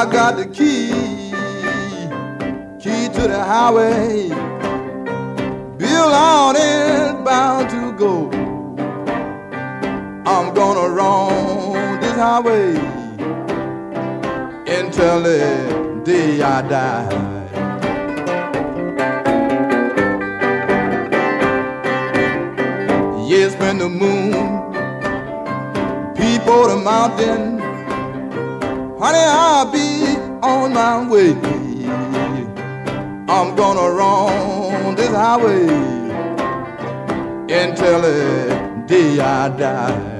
I got the key to the highway. Bill on in, bound to go. I'm gonna run this highway until the day I die. Yes, when the moon peep over the mountain, honey, I'll be on my way. I'm gonna run this highway until the day I die.